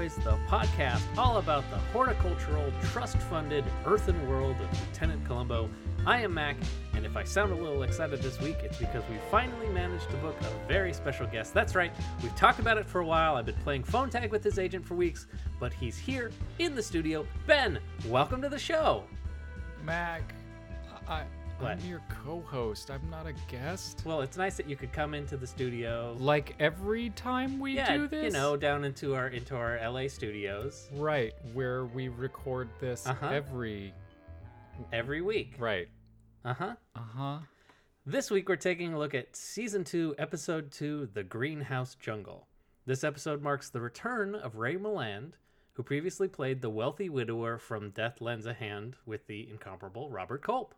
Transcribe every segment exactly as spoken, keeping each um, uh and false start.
Boys, the podcast all about the horticultural, trust-funded earthen world of Lieutenant Columbo. I am Mac, and if I sound a little excited this week, it's because we finally managed to book a very special guest. That's right, we've talked about it for a while. I've been playing phone tag with his agent for weeks, but he's here in the studio. Ben, welcome to the show. Mac, I, What? I'm your co-host. I'm not a guest. Well, it's nice that you could come into the studio. Like every time we yeah, do this? you know, down into our into our L A studios Right, where we record this Uh-huh. every... every week. Right. Uh-huh. Uh-huh. This week we're taking a look at Season two, Episode two, The Greenhouse Jungle. This episode marks the return of Ray Milland, who previously played the wealthy widower from Death Lends a Hand with the incomparable Robert Culp.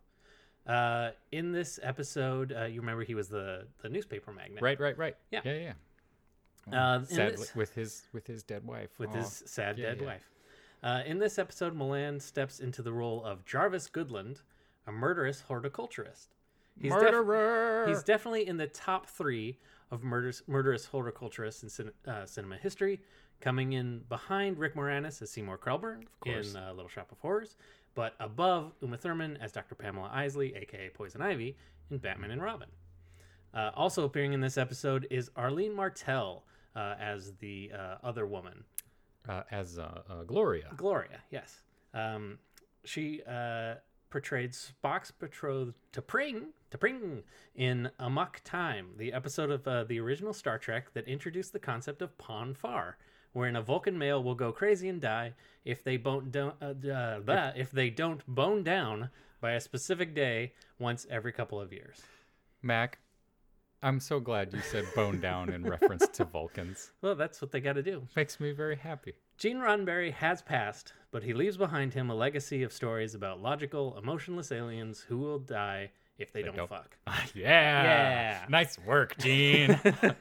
Uh, in this episode, uh, you remember he was the, the newspaper magnate. Right, right, right. Yeah. Yeah, yeah. Uh, in Sadly, this- with his with his dead wife. With Aw. his sad Yeah, dead yeah. wife. Uh, in this episode, Milland steps into the role of Jarvis Goodland, a murderous horticulturist. He's def- Murderer! He's definitely in the top three of murderous, murderous horticulturists in cin- uh, cinema history, coming in behind Rick Moranis as Seymour Krelburn course. in uh, Little Shop of Horrors, but above Uma Thurman as Doctor Pamela Isley, aka Poison Ivy, in Batman and Robin. Uh, also appearing in this episode is Arlene Martell uh, as the uh, other woman. Uh, as uh, uh, Gloria. Gloria, yes. Um, she uh, portrayed Spock's betrothed T'Pring, T'Pring in Amok Time, the episode of uh, the original Star Trek that introduced the concept of Pon farr, wherein a Vulcan male will go crazy and die if they bone don't uh, uh, blah, if they don't bone down by a specific day once every couple of years. Mac, I'm so glad you said bone down in reference to Vulcans. Well, that's what they got to do. Makes me very happy. Gene Roddenberry has passed, but he leaves behind him a legacy of stories about logical, emotionless aliens who will die if they, They don't, don't- fuck. yeah. Yeah. Nice work, Gene.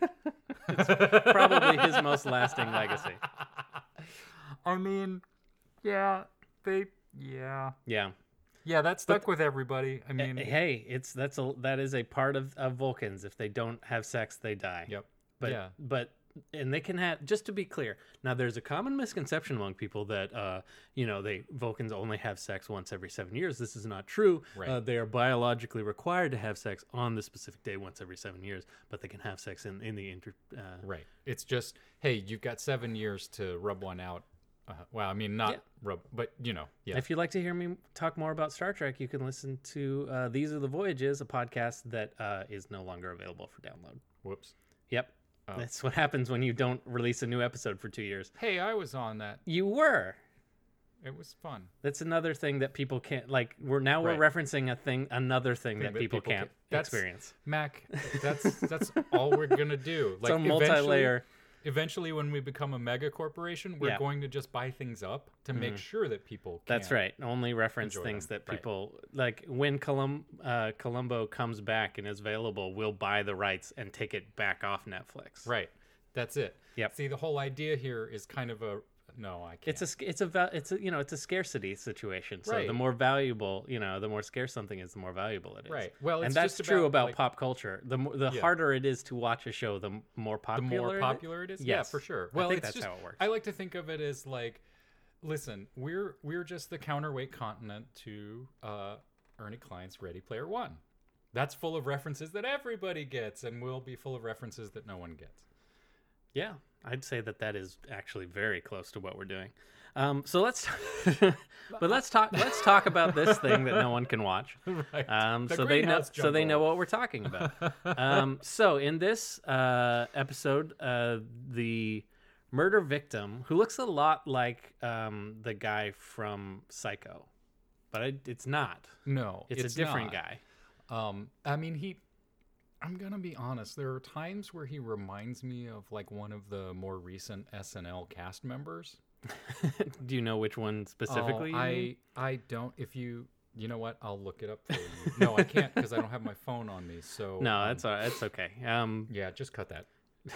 Probably his most lasting legacy. I mean, yeah, they, yeah. Yeah. Yeah, that stuck with everybody. I mean, Hey, it's that's a that is a part of, of Vulcans. If they don't have sex, they die. yep. But yeah. but and they can have, just to be clear, now there's a common misconception among people that uh you know they Vulcans only have sex once every seven years. This is not true. Right. Uh, they are biologically required to have sex on the specific day once every seven years, but they can have sex in in the inter. Uh, Right. It's just, hey, you've got seven years to rub one out. Uh, well, I mean, not Yeah. rub, but, you know, yeah. If you'd like to hear me talk more about Star Trek, you can listen to uh, These Are the Voyages, a podcast that uh, is no longer available for download. Whoops. Yep. Oh. That's what happens when you don't release a new episode for two years. Hey, I was on that. You were. It was fun. That's another thing that people can't, like, we're now we're Right. referencing a thing, another thing, Thing that that people, people can't can- that's- experience. Mac, that's that's all we're going to do. It's a eventually- multi-layer. Eventually, when we become a mega corporation, we're Yeah. going to just buy things up to make sure that people can. That's right. Only reference enjoy things them. that Right. people like. When Colum, uh, Columbo comes back and is available, we'll buy the rights and take it back off Netflix. Right. That's it. Yep. See, the whole idea here is kind of a no. I can't. It's a sc- it's a va- it's a you know it's a scarcity situation. So Right. the more valuable, you know, the more scarce something is, the more valuable it is. Right. Well, and it's that's just true about, about like- pop culture. The mo- the Yeah. harder it is to watch a show, the m- more the popular. more it- popular it is. Yeah, Yes. for sure. I Well, think it's that's just, how it works. I like to think of it as like, listen, we're we're just the counterweight continent to uh, Ernie Klein's Ready Player One. That's full of references that everybody gets, and will be full of references that no one gets. Yeah, I'd say that that is actually very close to what we're doing. Um, so let's, but let's talk. Let's talk about this thing that no one can watch. Right. Um, The so they know. Greenhouse So they know Jungle. what we're talking about. um, so in this uh, episode, uh, the murder victim, who looks a lot like um, the guy from Psycho, but I, it's not. No, It's, a different not. guy. Um, I mean, he. I'm gonna be honest. There are times where he reminds me of like one of the more recent S N L cast members. Do you know which one specifically? Oh, you mean? I I don't. If you you know what, I'll look it up for you. No, I can't because I don't have my phone on me. So No, um, that's all right. That's okay. Um, yeah. Just cut that.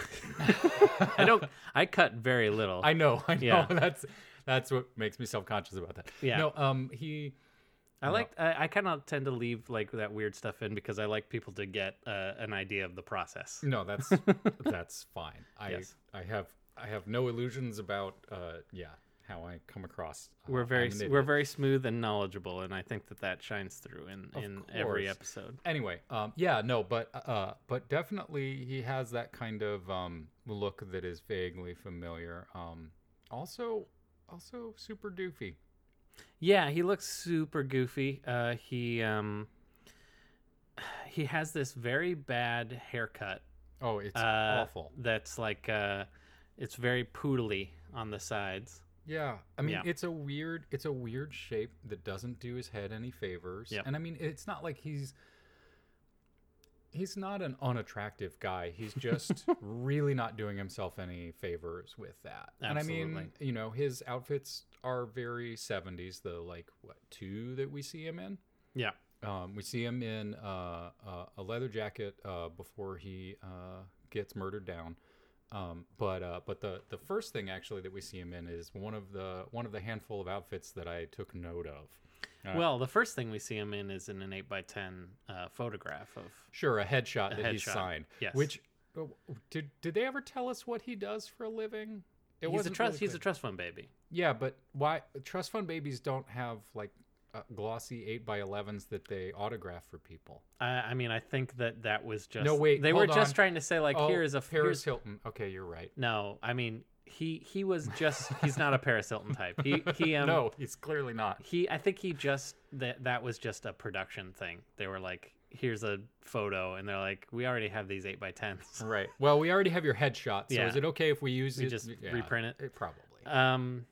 I don't. I cut very little. I know. I know. Yeah. That's that's what makes me self conscious about that. Yeah. No. Um. He. I like. I, I kind of tend to leave like that weird stuff in because I like people to get uh, an idea of the process. No. That's that's fine. I Yes. I have I have no illusions about uh, yeah how I come across. Uh, We're very I'm an idiot. we're very smooth and knowledgeable, and I think that that shines through in, Of in every course. episode. Anyway, um, yeah, no, but uh, but definitely he has that kind of um, look that is vaguely familiar. Um, also, also super doofy. Yeah, he looks super goofy. Uh, he um, he has this very bad haircut. Oh, it's uh, awful. That's like uh, it's very poodly on the sides. Yeah, I mean, Yeah. it's a weird, it's a weird shape that doesn't do his head any favors. Yep. And I mean, it's not like he's he's not an unattractive guy. He's just really not doing himself any favors with that. And I mean, Absolutely. you know, his outfits are very seventies. The like what two that we see him in. Yeah. Um, we see him in uh, uh, a leather jacket uh, before he uh, gets murdered down. Um, but uh, but the, the first thing actually that we see him in is one of the one of the handful of outfits that I took note of. Uh, Well, the first thing we see him in is in an eight by ten uh, photograph of. sure, a headshot A that he's headshot, signed. yes. Which uh, did did they ever tell us what he does for a living? It He's a wasn't trust. really he's a clear. trust fund baby. Yeah, but why trust fund babies don't have like uh, glossy eight by elevens that they autograph for people? I, I mean, I think that that was just. No, wait, They were hold just on. trying to say like, oh, here is a Paris here's- Hilton. Okay, you're right. No, I mean he he was just he's not a Paris Hilton type. He he um no, he's clearly not. he I think he just that that was just a production thing. They were like, here's a photo, and they're like, we already have these eight by tens. Right. Well, we already have your headshot, so Yeah. is it okay if we use We it? just Yeah, reprint it? it probably. Um,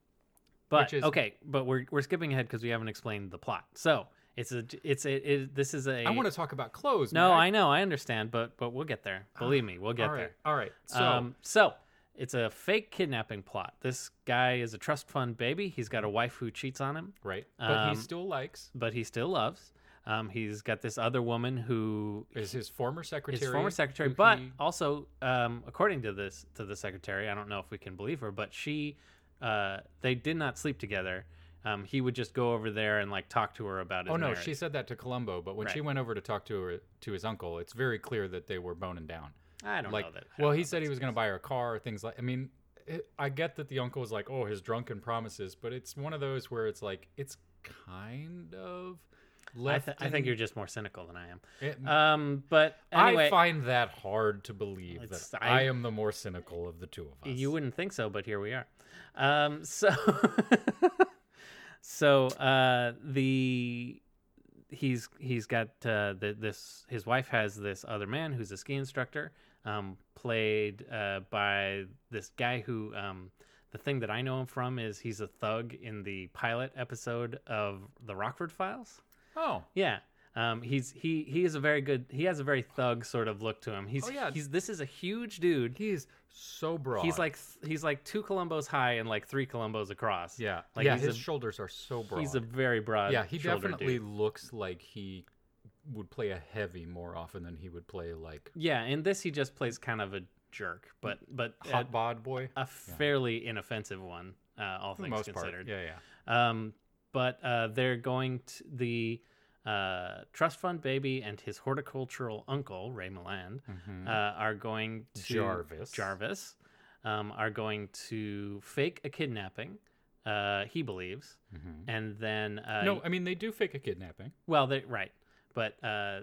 but Which is- okay, but we're we're skipping ahead because we haven't explained the plot. So it's a it's a it, this is a I want to talk about clothes. no, Mac. I know, I understand, but but we'll get there. Believe me, we'll get All right. there. All right. So um, so it's a fake kidnapping plot. This guy is a trust fund baby. He's got a wife who cheats on him, right, but um, he still likes but he still loves. Um, he's got this other woman who is his former secretary. his former secretary, who but he- also, um, according to this to the secretary, I don't know if we can believe her, but she, uh, they did not sleep together. Um, he would just go over there and like talk to her about his oh no, marriage. she said that to Columbo, but when she Right. went over to talk to her to his uncle, it's very clear that they were boning down. I don't like, know that. I well, don't he know said he that's was the going to case. buy her a car, things like. I mean, it, I get that the uncle was like, oh, his drunken promises, but it's one of those where it's like it's kind of I, left. th- I think in- you're just more cynical than I am. it- Um, but anyway, I find that hard to believe that It's- I, I- am the more cynical of the two of us. you wouldn't think so, but here we are. Um, so, so uh, the he's he's got uh, the, this. His wife has this other man who's a ski instructor, um, played uh, by this guy who. Um, the thing that I know him from is he's a thug in the pilot episode of the Rockford Files. Oh, Yeah. Um, he's he he is a very good. He has a very thug sort of look to him. He's Oh, yeah. he's this is a huge dude. he is so broad. He's like he's like two Columbos high and like three Columbos across. yeah, like yeah. he's His a- shoulders are so broad. He's a very broad. yeah. He shouldered definitely dude. looks like he would play a heavy more often than he would play like Yeah, in this he just plays kind of a jerk, but but a, hot bod boy. a fairly inoffensive one, uh, all For the things most considered. part, yeah, yeah. Um, but uh, they're going to the uh, trust fund baby and his horticultural uncle Ray Milland Mhm. uh, are going to Jarvis. Jarvis um, are going to fake a kidnapping. Uh, he believes, Mhm. and then uh, no, I mean they do fake a kidnapping. well, they right, but uh,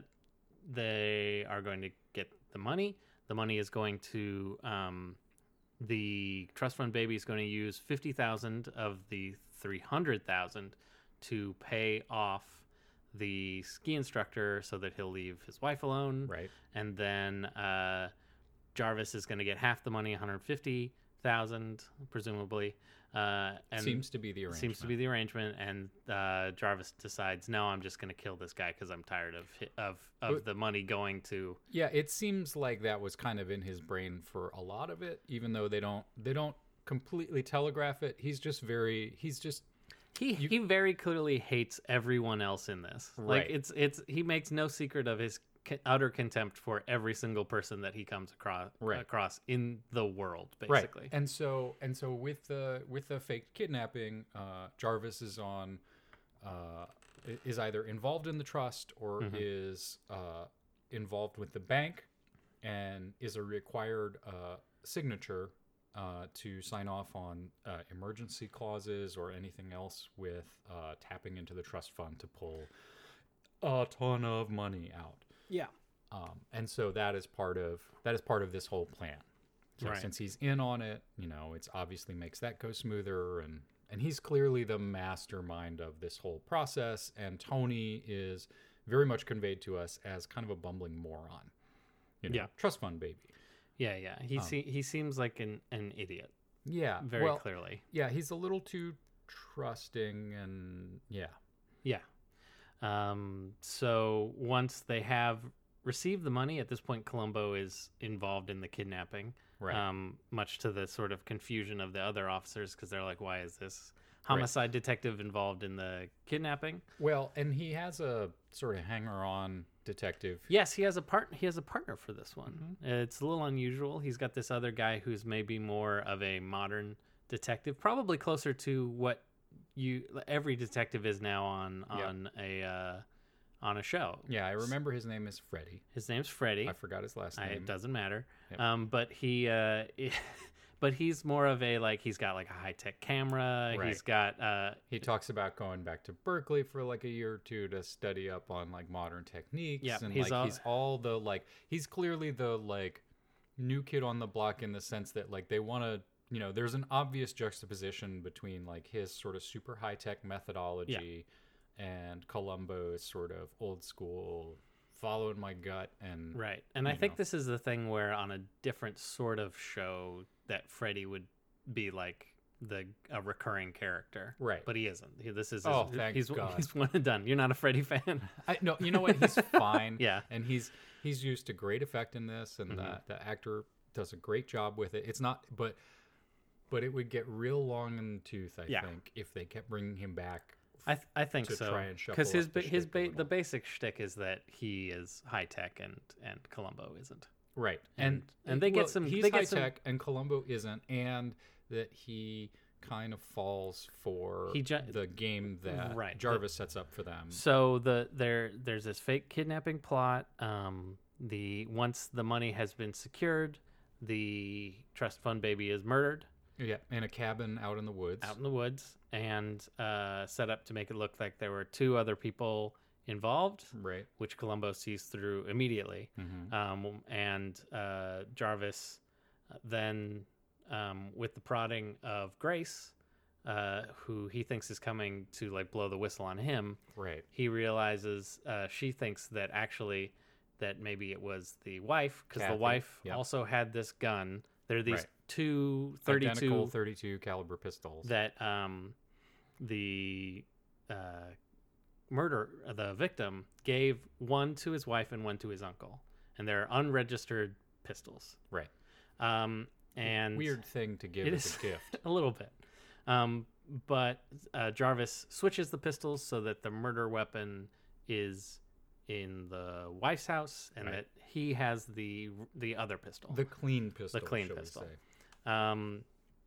they are going to get the money. The money is going to um, the trust fund baby is going to use fifty thousand of the three hundred thousand to pay off the ski instructor so that he'll leave his wife alone. Right. And then uh, Jarvis is going to get half the money, one hundred fifty thousand, presumably. Uh, and Seems to be the arrangement. seems to be the arrangement, and uh, Jarvis decides, no, I'm just going to kill this guy because I'm tired of hi- of of But- the money going to. Yeah, it seems like that was kind of in his brain for a lot of it, even though they don't they don't completely telegraph it. He's just very he's just He he very clearly hates everyone else in this. Like Right. it's it's he makes no secret of his co- utter contempt for every single person that he comes across Right. across in the world, basically. right. And so and so with the with the fake kidnapping, uh, Jarvis is on uh, i- is either involved in the trust or Mm-hmm. is uh, involved with the bank and is a required uh, signature uh, to sign off on uh, emergency clauses or anything else with uh, tapping into the trust fund to pull a ton of money out. Yeah. Um, and so that is part of that is part of this whole plan. So Right. since he's in on it, you know, it's obviously makes that go smoother, and and he's clearly the mastermind of this whole process. And Tony is very much conveyed to us as kind of a bumbling moron. You know, Yeah. trust fund baby. Yeah, yeah. He Um, se- he seems like an, an idiot, Yeah, very well, clearly. yeah, he's a little too trusting, and yeah, Yeah. Um, so once they have received the money, at this point, Columbo is involved in the kidnapping. right. Um, much to the sort of confusion of the other officers because they're like, "Why is this homicide detective involved in the kidnapping?" Well, and he has a sort of hanger-on detective. Yes, he has a part. He has a partner for this one. It's a little unusual. He's got this other guy who's maybe more of a modern detective, probably closer to what you every detective is now on Yep. on a uh, on a show. Yeah, I remember his name is Freddy. His name's Freddy. I forgot his last I, name. it doesn't matter. Yep. Um, but he, uh, but he's more of a like he's got like a high tech camera. Right. He's got uh, He talks about going back to Berkeley for like a year or two to study up on like modern techniques. Yeah, and he's like all- he's all the like he's clearly the like new kid on the block in the sense that like they want to, you know, there's an obvious juxtaposition between like his sort of super high tech methodology and Columbo's sort of old school following my gut and right. And I you think know. this is the thing where on a different sort of show that Freddy would be like the a recurring character. Right. But he isn't. He, this is Oh, his, thank he's God. he's one and done. You're not a Freddy fan. I no, you know what? He's fine. Yeah. and he's he's used to great effect in this, and Mhm. the the actor does a great job with it. It's not, but but it would get real long in the tooth, I Yeah. think, if they kept bringing him back. I th- I think To so. try and shuffle Because his up the ba- his shtick a ba- the little. basic shtick is that he is high tech and and Columbo isn't. Right, And- and they get well, some- He's they get high some- tech, and Columbo isn't, and that he kind of falls for He ju- the game that Right, the- Jarvis sets up for them. So the there there's this fake kidnapping plot. Um, the once the money has been secured, the trust fund baby is murdered Yeah, in a cabin out in the woods. out in the woods and uh, set up to make it look like there were two other people involved, Right. which Columbo sees through immediately. hmm Um, and uh, Jarvis then, um, with the prodding of Grace, uh, who he thinks is coming to like blow the whistle on him, Right. he realizes uh, she thinks that actually that maybe it was the wife because the Kathy, wife yep. also had this gun. There are these Right. two Identical thirty-two thirty-two caliber pistols. that um, the uh, murder the victim gave one to his wife and one to his uncle, and they're unregistered pistols. Right. Um, and Weird thing to give it as is- a gift. a little bit. Um, but uh, Jarvis switches the pistols so that the murder weapon is in the wife's house, and Right. that he has the the other pistol. The clean pistol. clean shall we pistol. say. Um,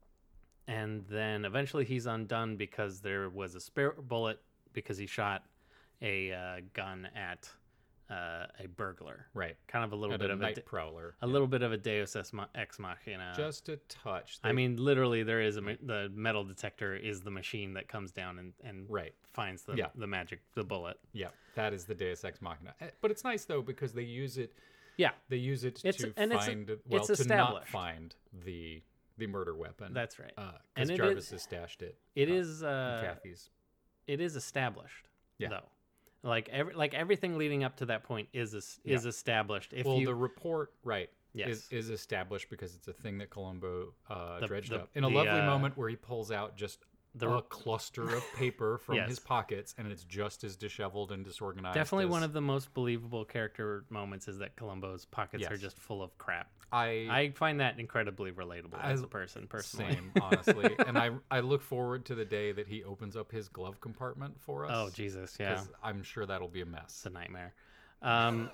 and then eventually he's undone because there was a spare bullet because he shot a uh, gun at uh, a burglar. Right. Kind of a little And bit a of night a de- prowler. a little bit of a Deus ex ma- ex machina. Just a touch. I They- mean, literally, there is a ma- the metal detector is the machine that comes down and, and right. finds the Yeah. the magic the bullet. Yeah. That is the Deus Ex Machina. Eh, But it's nice though because they use it. Yeah, They use it It's- to and it's- find well it's to not established. find the the murder weapon. that's right. because and it Jarvis is- has stashed it. It uh, is in uh, Kathy's. it is established. Yeah. Though, like every like everything leading up to that point is es- is Yeah. established. If Well, you the report, right, yes is, is established because it's a thing that Columbo uh, The- dredged the- up in a the, lovely uh, moment where he pulls out just the a cluster of paper from Yes. his pockets, and it's just as disheveled and disorganized. definitely as, one of the most believable character moments is that Columbo's pockets are Yes. just full of crap. I, I find that incredibly relatable I- as a person personally. same honestly, and I I look forward to the day that he opens up his glove compartment for us. Oh Jesus, yeah, 'cause I'm sure that'll be a it's mess. a nightmare. Um,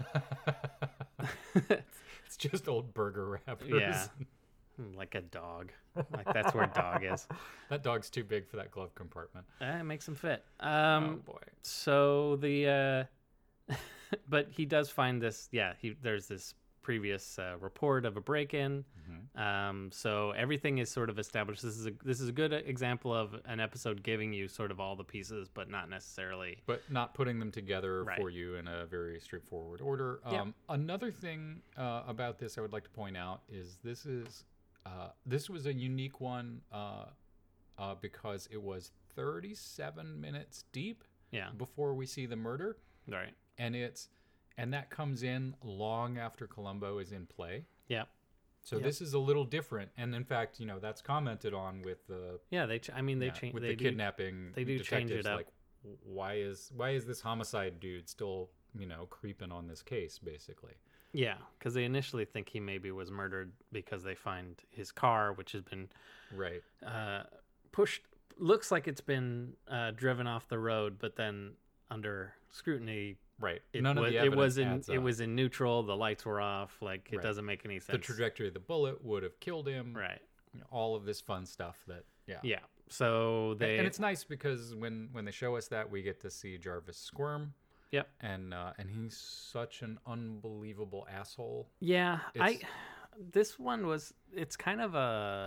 It's just old burger wrappers. Yeah. like a dog. Like that's where dog is. That dog's too big for that glove compartment. Eh, it makes him fit. Um, oh boy. so the uh, but he does find this. Yeah, he there's this previous uh, report of a break-in. Mm-hmm. Um, so everything is sort of established. This is a this is a good example of an episode giving you sort of all the pieces, but not necessarily. But not putting them together Right. for you in a very straightforward order. Yeah. Um, another thing uh, about this I would like to point out is this is uh, this was a unique one uh, uh, because it was thirty-seven minutes deep Yeah. before we see the murder, Right. and it's and that comes in long after Columbo is in play. Yeah. So Yep. this is a little different, and in fact, you know, that's commented on with the Yeah. They. Ch- I mean, they yeah, change with they the do, kidnapping. they do change it detectives, up. Like, why is why is this homicide dude still, you know, creeping on this case, basically? Yeah, because they initially think he maybe was murdered because they find his car, which has been Right. uh, pushed. Looks like it's been uh, driven off the road, but then under scrutiny, Right. it None was of the it evidence was in adds it up. was in neutral. The lights were off. Like it Right. doesn't make any sense. The trajectory of the bullet would have killed him. Right. You know, all of this fun stuff that yeah. Yeah. So And- they. and it's nice because when when they show us that, we get to see Jarvis squirm. Yep. And uh, and he's such an unbelievable asshole. Yeah, It's- I. This one was. It's kind of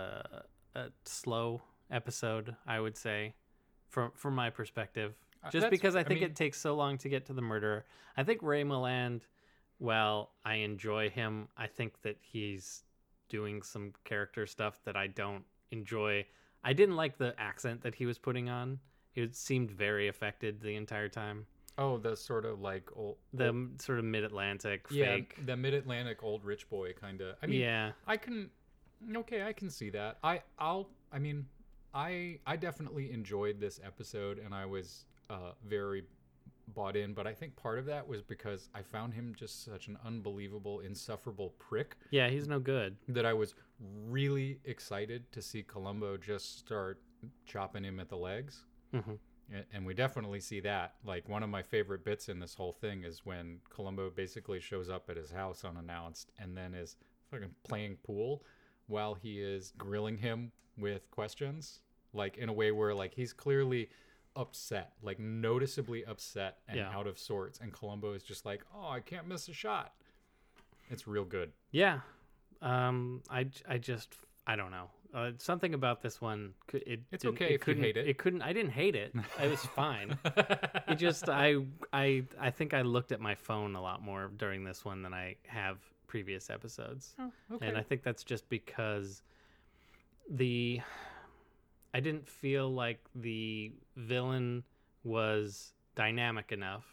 a a slow episode, I would say, from from my perspective. Uh, Just that's- because I I think mean- it takes so long to get to the murderer. I think Ray Milland. While I enjoy him, I think that he's doing some character stuff that I don't enjoy. I didn't like the accent that he was putting on. It seemed very affected the entire time. Oh, the sort of like old, The old- m sort of mid-Atlantic yeah, fake. the mid-Atlantic old rich boy kind of. I mean, Yeah. I can okay, I can see that. I I'll I mean, I I definitely enjoyed this episode and I was uh very bought in, but I think part of that was because I found him just such an unbelievable insufferable prick Yeah, he's no good. that I was really excited to see Columbo just start chopping him at the legs. hmm A- And we definitely see that. Like, one of my favorite bits in this whole thing is when Columbo basically shows up at his house unannounced and then is fucking playing pool while he is grilling him with questions. Like, in a way where, like, he's clearly upset, like, noticeably upset and Yeah. out of sorts. And Columbo is just like, oh, I can't miss a shot. It's real good. Yeah. Um, I, j- I just, I don't know. Uh, something about this one, cou- it It's didn't- okay if you couldn't- hate it. It couldn't, I didn't hate it. It was fine. It just, I, I, I think I looked at my phone a lot more during this one than I have previous episodes. Oh, okay. And I think that's just because the I didn't feel like the villain was dynamic enough.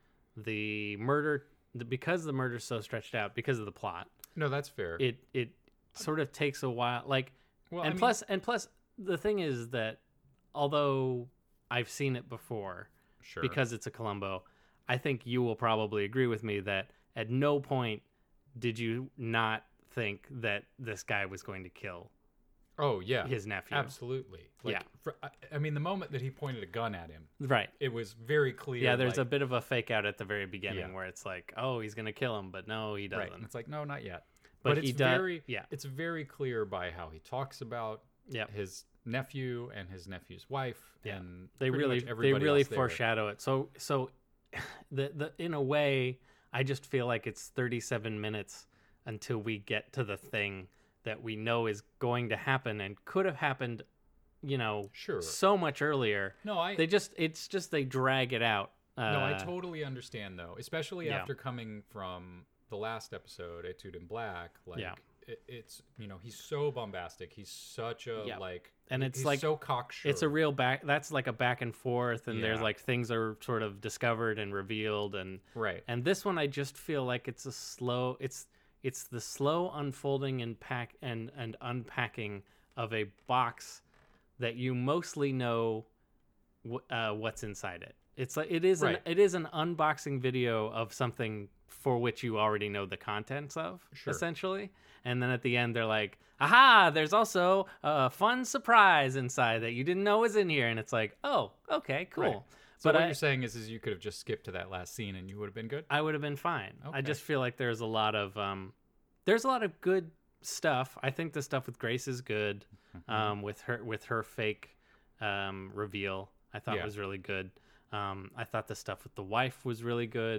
The murder the, because the murder's so stretched out because of the plot. no, that's fair. It it sort of takes a while like well, I and mean- plus and plus the thing is that although I've seen it before sure. because it's a Columbo, I think you will probably agree with me that at no point did you not think that this guy was going to kill oh, yeah. his nephew. Absolutely. Like, Yeah. For, I, I mean, the moment that he pointed a gun at him, Right. it was very clear. Yeah, there's a like, bit of a fake out at the very beginning Yeah. where it's like, oh, he's going to kill him, but no, he doesn't. right. And it's like, no, not yet. But But, he it's does- very, yeah. it's very clear by how he talks about Yep. his nephew and his nephew's wife. Yeah. And They pretty really much they everybody really else there. foreshadow it. So so the the in a way, I just feel like it's thirty-seven minutes until we get to the thing that we know is going to happen and could have happened, you know, Sure. so much earlier. No, I They just it's just they drag it out. Uh, no, I totally understand though, especially yeah. after coming from the last episode, Etude in Black. Like, Yeah. it, it's you know he's so bombastic. He's such a Yeah. like, And it's he's like- so cocksure. It's a real back. That's like a back and forth, and there's Yeah. like things are sort of discovered and revealed, and right. and this one I just feel like it's a slow. It's it's the slow unfolding and pack and and unpacking of a box that you mostly know wh- uh, what's inside it. It's like it is Right. an it is an unboxing video of something for which you already know the contents of, Sure. essentially. And then at the end, they're like, aha, there's also a fun surprise inside that you didn't know was in here. And it's like, oh, okay, cool. Right. So But what I, you're saying is, is you could have just skipped to that last scene and you would have been good. I would have been fine. I Okay. just feel like there's a lot of, um, there's a lot of good stuff. I think the stuff with Grace is good. Mm-hmm. Um, with her, with her fake, um, reveal, I thought Yeah. was really good. Um, I thought the stuff with the wife was really good.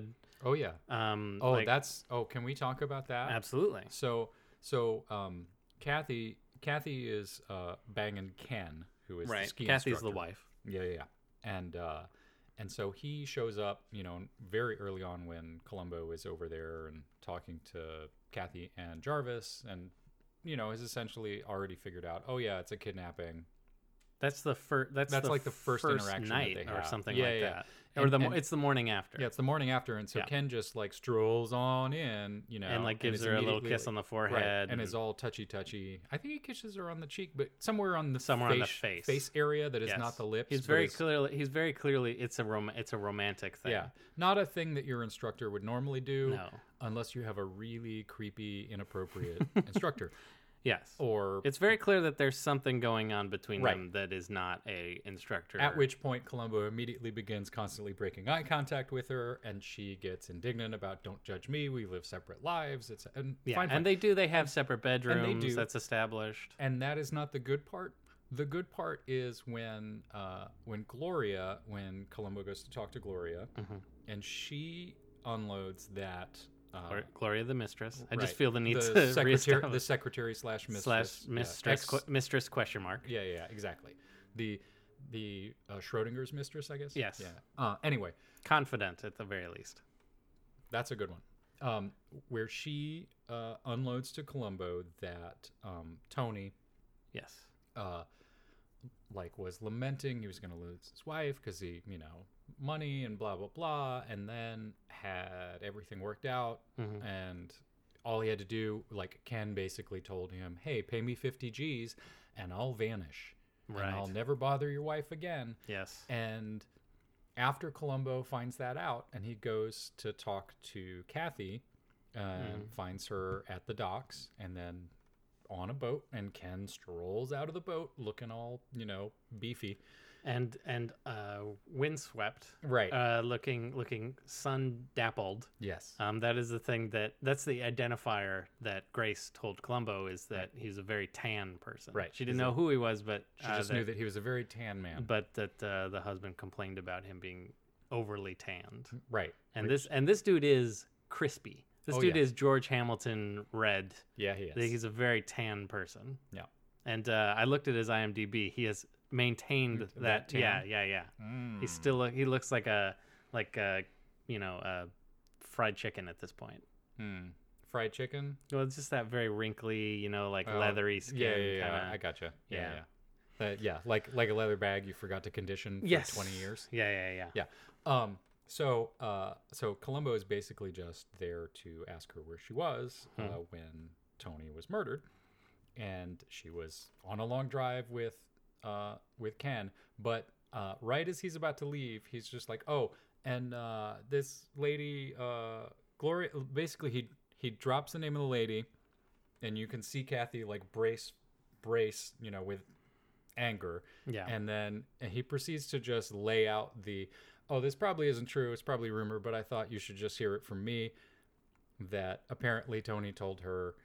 Oh yeah. Um, Oh, like, that's. Oh, can we talk about that? absolutely. So, so um, Kathy, Kathy is uh, banging Ken, who is the Right. ski Kathy's instructor. the wife. Yeah, yeah, yeah. And uh, and so he shows up, you know, very early on when Columbo is over there and talking to Kathy and Jarvis, and you know, has essentially already figured out, oh yeah, it's a kidnapping. That's the first. That's, That's the like the first interaction that night they or have. something Yeah, like yeah. that. Or And- the mo- and- it's the morning after. Yeah, it's the morning after, and so Yeah. Ken just like strolls on in, you know, and like gives is her a little immediately, kiss like- on the right, forehead, and is all touchy touchy. I think he kisses her on the cheek, but somewhere on the Somewhere face, on the face. face area that is Yes. not the lips. He's but very is- clearly. He's very clearly. It's a rom- It's a romantic thing. Yeah, not a thing that your instructor would normally do, No. unless you have a really creepy, inappropriate instructor. Yes. Or It's very clear that there's something going on between Right. them that is not a instructor. at which point Columbo immediately begins constantly breaking eye contact with her, and she gets indignant about "Don't judge me. We live separate lives." It's and yeah, fine, fine. and they do. They have separate bedrooms. do. That's established. And that is not the good part. The good part is when uh, when Gloria, when Columbo goes to talk to Gloria, Mhm. and she unloads that. Uh, Glor- Gloria the mistress. I right, just feel the need the to secretary, reestablish the secretary slash mistress, slash yeah, mistress ex- que- mistress question mark. yeah, yeah, exactly. The the uh, Schrodinger's mistress, I guess. Yes. Yeah. Uh, anyway, Confident at the very least. that's a good one. Um, where she uh, unloads to Columbo that um, Tony Yes. uh, like was lamenting he was going to lose his wife because he, you know, money and blah blah blah, and then had everything worked out, Mhm. and all he had to do, like Ken basically told him, "Hey, pay me fifty G's, and I'll vanish, Right. and I'll never bother your wife again." Yes. And after Columbo finds that out, and he goes to talk to Kathy, and Mm. finds her at the docks, and then on a boat, and Ken strolls out of the boat looking all, you know, beefy. And and uh, windswept. Right. Uh, looking looking sun dappled. yes. Um, that is the thing that that's the identifier that Grace told Columbo is that he's a very tan person. Right. She didn't He's know a- who he was, but she uh, just knew that he was a very tan man. but that uh, the husband complained about him being overly tanned. right. And Which- this and this dude is crispy. This Oh, dude yeah. is George Hamilton red. yeah, he is. He's a very tan person. Yeah. And uh, I looked at his I M D B. He has maintained That that. tan? Yeah, yeah, yeah. Mm. He still look, he looks like a like a you know a fried chicken at this point. Hmm. Fried chicken. Well, it's just that very wrinkly, you know, like Oh, leathery skin. Yeah, yeah, yeah. kinda- I gotcha. Yeah, yeah. yeah. Uh, yeah, like like a leather bag you forgot to condition for Yes. twenty years. Yeah, yeah, yeah. Yeah. Um. So, uh, so Columbo is basically just there to ask her where she was uh, Hmm. when Tony was murdered, and she was on a long drive with, uh, with Ken. But uh, right as he's about to leave, he's just like, "Oh, and uh, this lady, uh, Gloria." Basically, he he drops the name of the lady, and you can see Kathy like brace, brace, you know, with anger. Yeah. And then and he proceeds to just lay out the, "Oh, this probably isn't true. It's probably rumor, but I thought you should just hear it from me." That apparently Tony told her,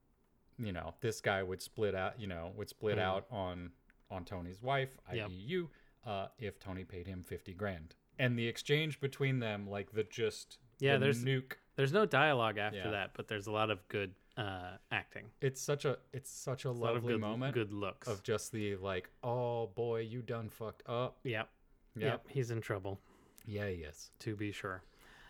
you know, this guy would split out, you know, would split Mhm. out on on Tony's wife, Yep. i e you, uh, if Tony paid him fifty grand. And the exchange between them, like the just Yeah, the there's- nuke. There's no dialogue after Yeah. that, but there's a lot of good uh, acting. It's such a it's such a A lot of lovely good moment good looks. of just the like, "Oh boy, you done fucked up." Yep. Yep. Yep. He's in trouble, Yeah, yes. to be sure.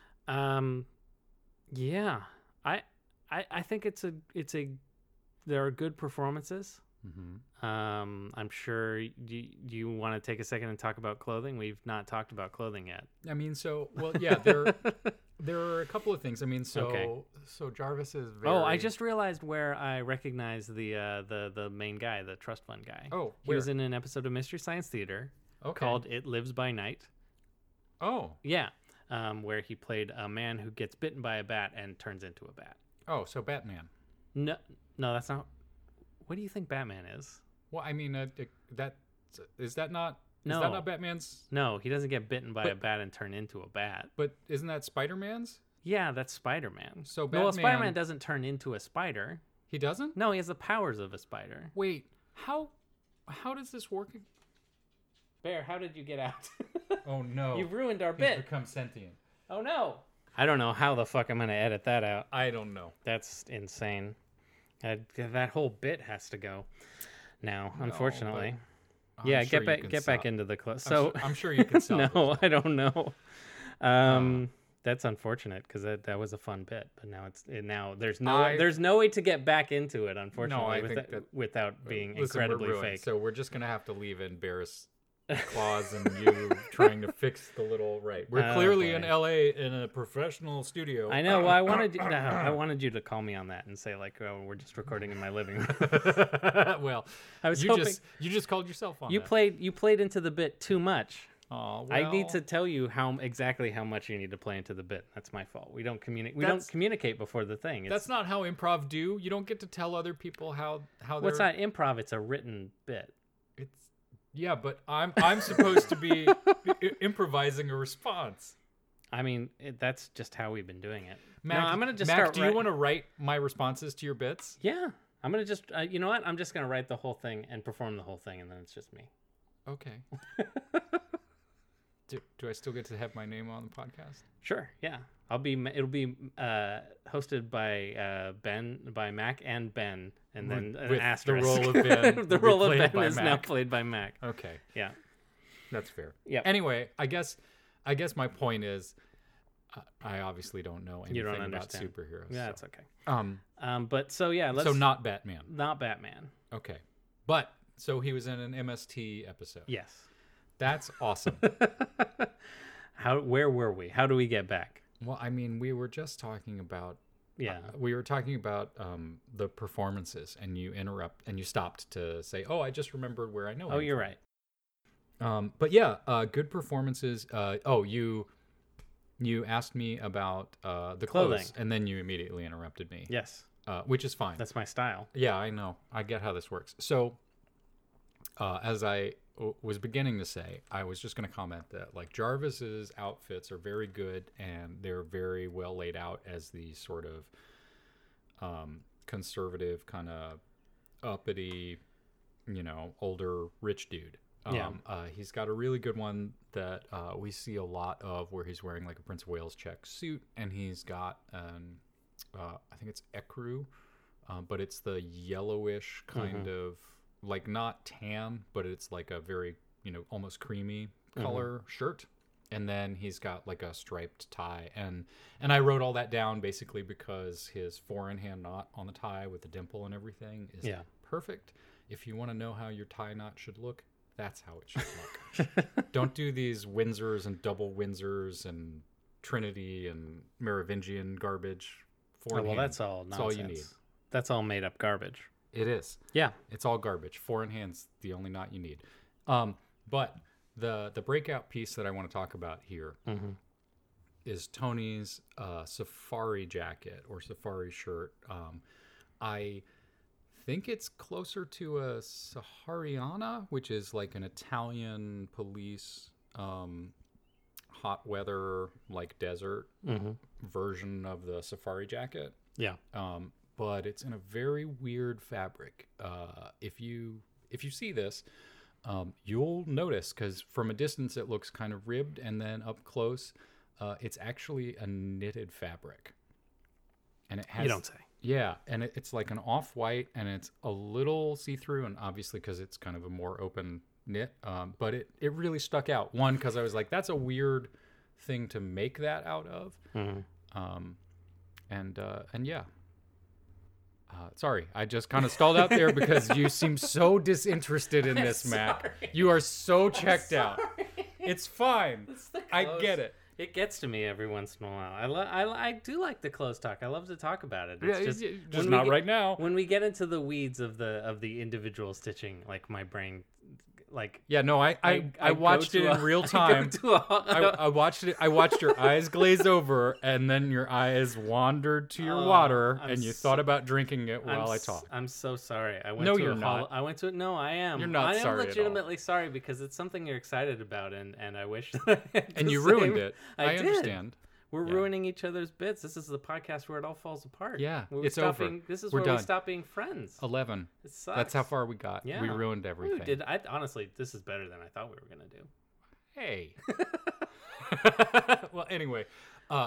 Um, yeah, I, I, I think it's a, it's a, there are good performances. Mm-hmm. Um, I'm sure. You, do you want to take a second and talk about clothing? We've not talked about clothing yet. I mean, so well, yeah. There, there are a couple of things. I mean, so Okay. so Jarvis is very. Oh, I just realized where I recognize the uh, the the main guy, the trust fund guy. Oh, he was where? in an episode of Mystery Science Theater okay. called "It Lives by Night." Oh, Yeah, um, where he played a man who gets bitten by a bat and turns into a bat. oh, so Batman. No, no, that's not. What do you think Batman is? Well, I mean, uh, it- that is that not is No. that not Batman's? No, he doesn't get bitten by a But- bat and turn into a bat. But isn't that Spider Man's? Yeah, that's Spider-Man. So no, well, Batman- Spider-Man doesn't turn into a spider. He doesn't. No, he has the powers of a spider. Wait, how how does this work? Bear, how did you get out? Oh no, You've ruined our he's bit. become sentient. Oh no. I don't know how the fuck I'm gonna edit that out. I don't know. That's insane. That, that whole bit has to go now, No, unfortunately. I'm Yeah, sure get you back can get back sal- into the close. I'm So su- I'm sure you can salvage no, it. I don't know. Um, that's unfortunate because that, that was a fun bit, but now it's it, now there's no I- there's no way to get back into it, unfortunately, I with think that- that- without being Listen, we're incredibly ruined, fake. So we're just gonna have to leave in Barris Claus and you trying to fix the little right. We're Oh, clearly in boy. L A in a professional studio. I know. Well, I wanted you, no, I wanted you to call me on that and say like, "Oh, we're just recording in my living room." well, I was you hoping just you just called yourself on you that. played you played into the bit too much. Aw, I need well, to tell you how exactly how much you need to play into the bit. That's my fault. We don't communicate. We That's- don't communicate before the thing. It's, That's not how improv do. You don't get to tell other people how how what's they're. not improv. It's a written bit. It's yeah, but I'm I'm supposed to be i- improvising a response. I mean, it, that's just how we've been doing it. Mac, no, I'm gonna just Mac, start. do you write- want to write my responses to your bits? Yeah, I'm gonna just. Uh, you know what? I'm just gonna write the whole thing and perform the whole thing, and then it's just me. Okay. do, do I still get to have my name on the podcast? Sure. Yeah, I'll be. It'll be uh, hosted by uh, Ben, by Mac and Ben, and then With- an with the asterisk. role of Ben will the be role of played Ben by is now Mac. played by Mac. Okay, Yeah. that's fair. Yep. Anyway, I guess I guess my point is, uh, I obviously don't know anything You don't about understand. superheroes. Yeah, so. it's okay. Um, Um, but so yeah, let's so not Batman. not Batman. Okay, but so he was in an M S T episode. Yes. That's awesome. How? Where were we? How do we get back? Well, I mean, we were just talking about Yeah. uh, we were talking about um, the performances, and you interrupt and you stopped to say, "Oh, I just remembered where I know." Oh, him you're from." right. Um, but yeah, uh, good performances. Uh, oh, you you asked me about uh, the clothes, Clothing. and then you immediately interrupted me, Yes, uh, which is fine. that's my style. Yeah, I know. I get how this works. So, uh, as I w- was beginning to say, I was just going to comment that like Jarvis's outfits are very good, and they're very well laid out as the sort of um, conservative kind of uppity, you know, older rich dude. Um, Yeah. uh, he's got a really good one that uh, we see a lot of, where he's wearing like a Prince of Wales check suit, and he's got an uh, I think it's ecru. Um, but it's the yellowish kind Mm-hmm. of like not tan, but it's like a very, you know, almost creamy Mm-hmm. color shirt. And then he's got like a striped tie, and and I wrote all that down basically because his four in hand knot on the tie with the dimple and everything is Yeah. perfect. If you want to know how your tie knot should look, that's how it should look. Don't do these Windsors and double Windsors and Trinity and Merovingian garbage. Four Oh, in well, hand. that's all That's nonsense. all you need. That's all made up garbage. It is. Yeah. It's all garbage. Four in hand's the only knot you need. Um, but the the breakout piece that I want to talk about here is Mm-hmm. Tony's uh, safari jacket or safari shirt. Um, I think it's closer to a Sahariana, which is like an Italian police um, hot weather, like desert Mm-hmm. version of the safari jacket. Yeah. Um, but it's in a very weird fabric. Uh, if you if you see this, um, you'll notice, because from a distance it looks kind of ribbed, and then up close, uh, it's actually a knitted fabric. And it has You don't say. yeah, and it, it's like an off-white, and it's a little see-through, and obviously because it's kind of a more open knit. Um, but it it really stuck out. One, because I was like, that's a weird thing to make that out of. Mm-hmm. Um, and uh, and yeah. Uh, sorry, I just kind of stalled out there because you seem so disinterested in this, Mac. sorry. You are so checked out. It's fine. the I clothes. get it. It gets to me every once in a while. I, lo- I, I do like the clothes talk. I love to talk about it. It's Yeah, just, just, when we not get- right now. When we get into the weeds of the of the individual stitching, like my brain, like Yeah, no, I I, I, go watched it to in a- real I go time. to a- I, I watched it. I watched your eyes glaze over, and then your eyes wandered to your Oh, water, I'm and you so- thought about drinking it I'm while I s- talked. I'm so sorry. I went No, to you're a hol- not. I went to it. No, I am. You're not I am sorry at all. legitimately sorry because it's something you're excited about, and and I wish. That I had And the you ruined same- it. I, I did. understand. We're Yeah. ruining each other's bits. This is the podcast where it all falls apart. Yeah, Where we it's stop over. Being, this is We're where done. we stop being friends. Eleven. It sucks. That's how far we got. Yeah. We ruined We everything. did. I honestly, this is better than I thought we were gonna do. Hey. Well, anyway, uh,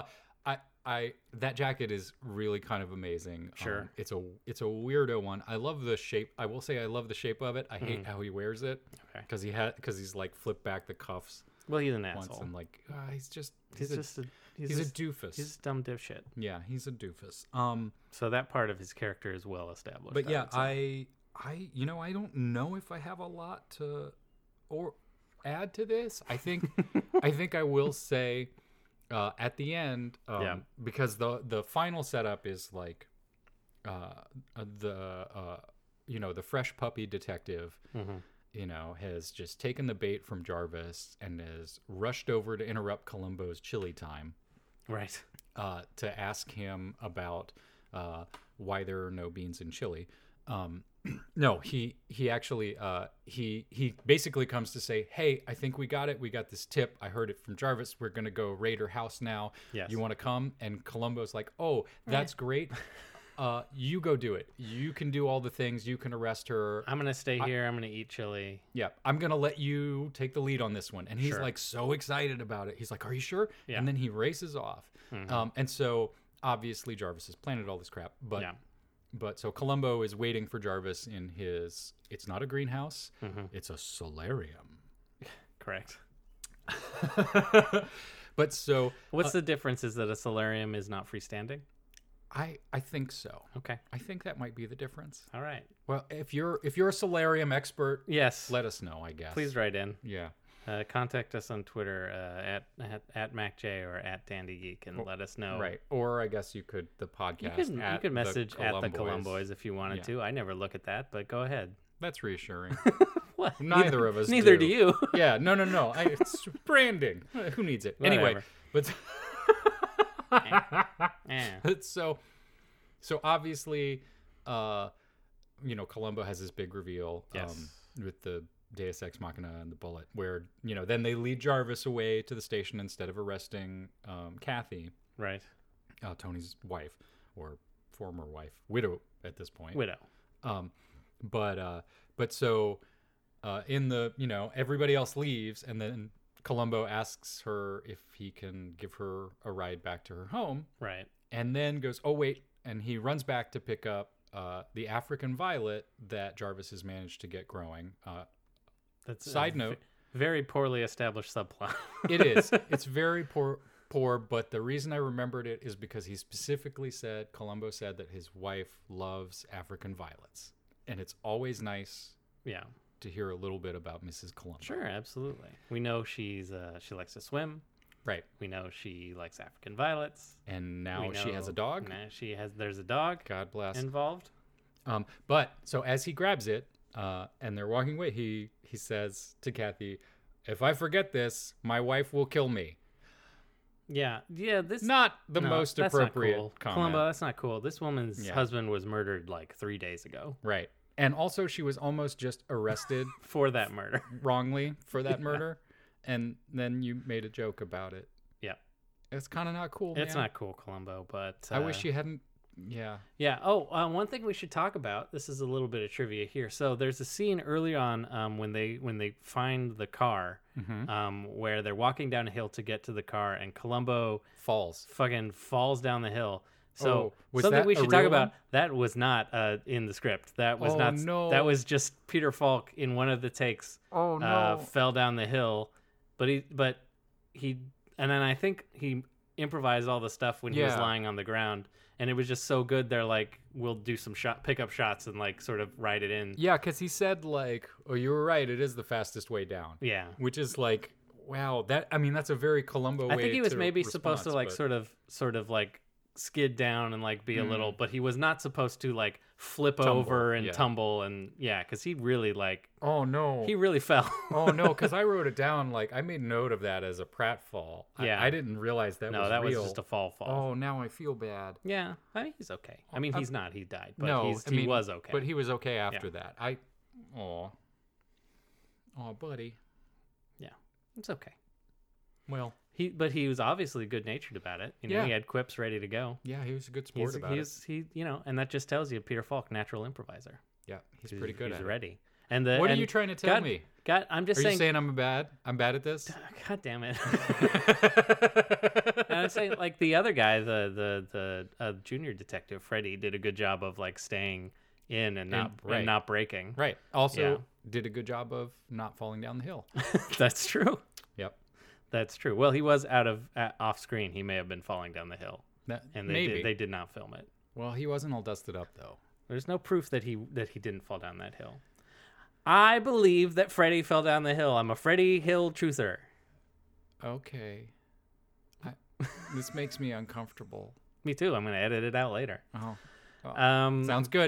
I, I that jacket is really kind of amazing. Sure. Um, it's a it's a weirdo one. I love the shape. I will say I love the shape of it. I hate Mhm. how he wears it Okay. because he had because he's like flipped back the cuffs Well, he's an once asshole. and like uh, he's just He's, he's, a, just a he's, he's a just, doofus. he's a dumb dipshit. Yeah, he's a doofus. Um, So that part of his character is well established. but yeah, would say. I I you know I don't know if I have a lot to or add to this. I think I think I will say uh, at the end, um, Yeah. because the the final setup is like uh, uh, the uh, you know the fresh puppy detective. Mhm. You know, has just taken the bait from Jarvis and has rushed over to interrupt Columbo's chili time Right. uh, to ask him about uh, why there are no beans in chili. Um, no, he he actually uh, he he basically comes to say, "Hey, I think we got it. We got this tip. I heard it from Jarvis. We're gonna go raid her house now. Yes. You want to come?" And Columbo's like, "Oh, that's great. Uh, you go do it. You can do all the things. You can arrest her. I'm gonna stay here. I'm gonna eat chili. Yeah, I'm gonna let you take the lead on this one." And he's Sure. like so excited about it. He's like, "Are you sure?" Yeah. And then he races off. Mhm. Um, and so obviously Jarvis has planted all this crap. But Yeah. but so Columbo is waiting for Jarvis in his. It's not a greenhouse. Mhm. It's a solarium. Correct. But so What's the difference? Is that a solarium is not freestanding? I I think so. Okay. I think that might be the difference. All right. Well, if you're if you're a solarium expert, Yes. let us know. I guess. Please write in. Yeah. Uh, contact us on Twitter uh, at, at at MacJ or at Dandy Geek and let us know. Right. Or I guess you could the podcast. You could, at you could message the at the Columboys. Columboys if you wanted Yeah. to. I never look at that, but go ahead. That's reassuring. What? Neither of us Neither do. do you. Yeah. No. No. No. I, it's branding. Who needs it? Anyway. But Eh. so so obviously, uh, you know, Columbo has this big reveal. Yes. Um, with the Deus Ex Machina and the bullet, where you know then they lead Jarvis away to the station instead of arresting um, Kathy, Right. uh, Tony's wife or former wife, widow at this point. Widow. Um, but uh, but so uh, in the you know everybody else leaves, and then Columbo asks her if he can give her a ride back to her home, Right. and then goes, oh wait, and he runs back to pick up uh, the African violet that Jarvis has managed to get growing. Uh, That's a Side v- note. very poorly established subplot. It is. It's very poor, poor. But the reason I remembered it is because he specifically said, Columbo said that his wife loves African violets, and it's always nice Yeah. to hear a little bit about Missus Columbo. Sure. Absolutely. We know she's uh, she likes to swim. Right. We know she likes African violets. And now We she has a know- dog. Now she has. There's a dog God bless. involved. Um, but so as he grabs it, uh, and they're walking away, he he says to Kathy, "If I forget this, my wife will kill me." Yeah. Yeah. This Not the no, most that's not appropriate cool. comment. Columbo, that's not cool. This woman's Yeah. husband was murdered like three days ago Right. And also, she was almost just arrested for that murder. wrongly for that murder, and then you made a joke about it. Yeah. It's kind of not cool. It's man. not cool, Columbo. But I wish uh, you hadn't. Yeah. Yeah. Oh, uh, one thing we should talk about. This is a little bit of trivia here. So there's a scene early on um, when they when they find the car, Mm-hmm. um, where they're walking down a hill to get to the car, and Columbo Falls. fucking falls down the hill. So Oh, was something that we a should talk real about. one? That was not uh, in the script. That was Oh, not. no. That was just Peter Falk in one of the takes. Oh Uh, fell down the hill, but he but he and then I think he improvised all the stuff when he was Yeah. lying on the ground, and it was just so good. They're like, we'll do some shot pickup shots and like sort of write it in. Yeah, because he said like, "Oh, you were right. It is the fastest way down." Yeah. Which is like, wow. That I mean, that's a very Columbo way. I think he was to maybe supposed to response, like but- sort of sort of like skid down and like be a Mm. little, but he was not supposed to like flip Tumble, over and yeah. tumble and yeah, because he really like Oh no. he really fell. Oh no, because I wrote it down. Like I made note of that as a pratfall. I- Yeah. I, didn't realize that no, was that real. was just a fall fall. Oh, now I feel bad. Yeah, I mean he's okay. I mean Um, he's not. He died, but no, he's, I he mean, was okay. But he was okay after that. I, oh, oh, buddy. It's okay. Well, He, but he was obviously good natured about it. You know, Yeah. he had quips ready to go. yeah, he was a good sport He's, about he's he, you know, and that just tells you Peter Falk, natural improviser. it. Yeah, he's pretty good He's at ready. And the What are and you trying to tell God, me? God, I'm just Are saying. you saying I'm bad? I'm bad at this? God damn it! And I'm saying, like the other guy, the the the uh, junior detective Freddy, did a good job of like staying in and not right. and not breaking. Right. Also, Yeah. did a good job of not falling down the hill. That's true. Yep. That's true. Well, he was out of uh, off screen. He may have been falling down the hill, That, and they maybe. did, they did not film it. Well, he wasn't all dusted up though. There's no proof that he that he didn't fall down that hill. I believe that Freddy fell down the hill. I'm a Freddy Hill truther. Okay. I, this makes me uncomfortable. Me too. I'm going to edit it out later. Oh. oh. Um, Sounds good.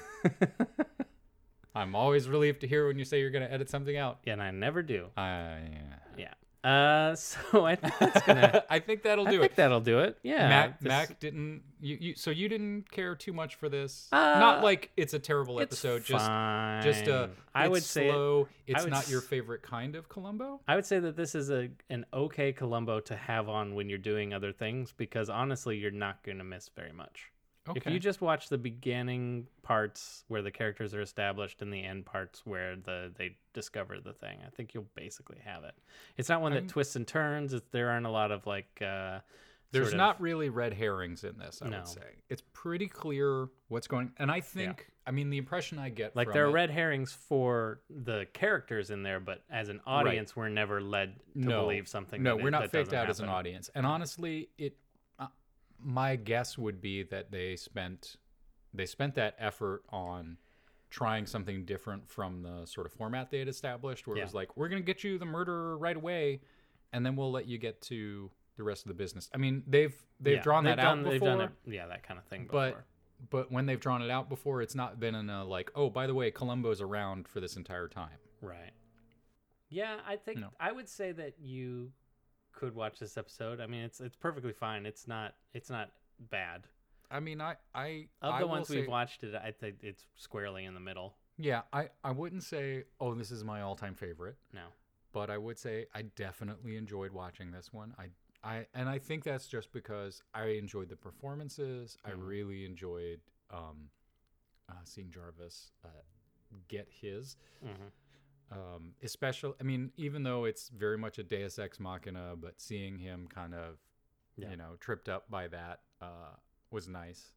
I'm always relieved to hear when you say you're going to edit something out. and I never do. Uh, yeah. Yeah. Uh, so I think that's gonna. I think that'll I do think it. that'll do it. Yeah. Mac, this- Mac didn't you, you so you didn't care too much for this? Uh, Not like it's a terrible it's episode. Just fine. just uh, I it's would say it- slow. I It's would not your s- favorite kind of Columbo. I would say that this is a an okay Columbo to have on when you're doing other things because honestly, you're not going to miss very much. Okay. If you just watch the beginning parts where the characters are established and the end parts where the they discover the thing, I think you'll basically have it. It's not one that I'm- twists and turns. It's, there aren't a lot of like. Uh, There's sort of- not really red herrings in this, I No. would say. It's pretty clear what's going and I think I mean the impression I get like from there are it, red herrings for the characters in there, but as an audience, we're never led to no, believe something. No, that we're it- not that faked doesn't out as an happen. audience. And honestly, it uh, my guess would be that they spent they spent that effort on trying something different from the sort of format they had established where Yeah. it was like we're going to get you the murderer right away and then we'll let you get to the rest of the business. I mean, they've they've Yeah, drawn they've that done, out They've before. done it, yeah, that kind of thing but before. but when they've drawn it out before, it's not been in a like, oh, by the way, Columbo's around for this entire time. Right. Yeah, I think No. I would say that you could watch this episode. I mean, it's it's perfectly fine. It's not it's not bad. I mean, I I Of I the will ones we've say- watched, it I think it's squarely in the middle. Yeah, I I wouldn't say, oh, this is my all-time favorite. No. But I would say I definitely enjoyed watching this one. I, I, and I think that's just because I enjoyed the performances. I Mhm. really enjoyed um, uh, seeing Jarvis uh, get his, Mm-hmm. um, especially. I mean, even though it's very much a Deus Ex Machina, but seeing him kind of, Yeah. you know, tripped up by that uh, was nice.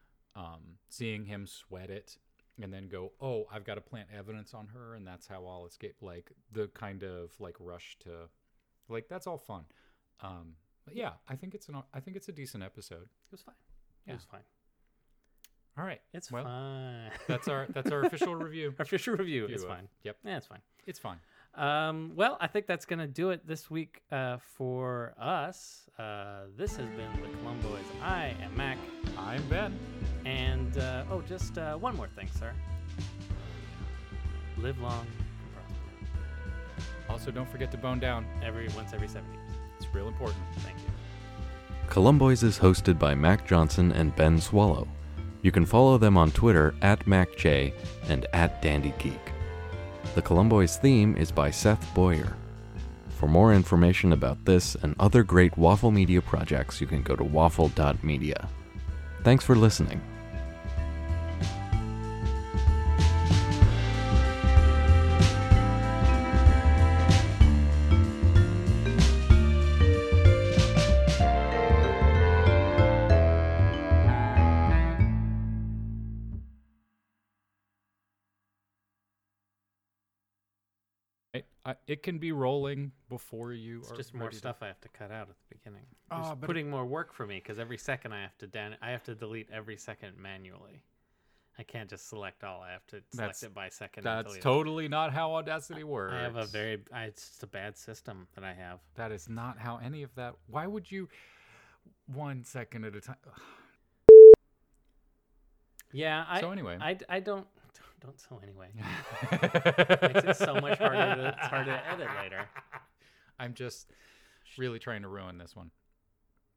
Um, seeing him sweat it. And then go, oh, I've got to plant evidence on her, and that's how I'll escape. Like the kind of like rush to, like that's all fun. Um, but yeah, I think it's an I think it's a decent episode. It was fine. Yeah. It was fine. All right, It's well, fine. that's our that's our official review. Our official review. It's Review of- fine. Yep, Yeah, it's fine. it's fine. Um, well, I think that's going to do it this week uh, for us. Uh, this has been the Columboys. I am Mac. I'm Ben. And, uh, oh, just uh, one more thing, sir. Live long and prosper. Also, don't forget to bone down. Every, once every seven years. It's real important. Thank you. Columboys is hosted by Mac Johnson and Ben Swallow. You can follow them on Twitter at MacJ and at DandyGeek. The Columboys theme is by Seth Boyer. For more information about this and other great Waffle Media projects, you can go to waffle dot media. Thanks for listening. It, I, it can be rolling before you It's are just more ready to- stuff I have to cut out at the beginning. Ah, It's but putting more work for me because every second I have to down, I have to delete every second manually. I can't just select all. I have to select That's- it by second. and That's delete it. totally not how Audacity works. I have a very. I, it's just a bad system that I have. That is not how any of that. Why would you? One second at a time. Yeah. I. So anyway. I, I don't. Don't so anyway. Makes it so much harder. To, it's hard to edit later. I'm just really trying to ruin this one.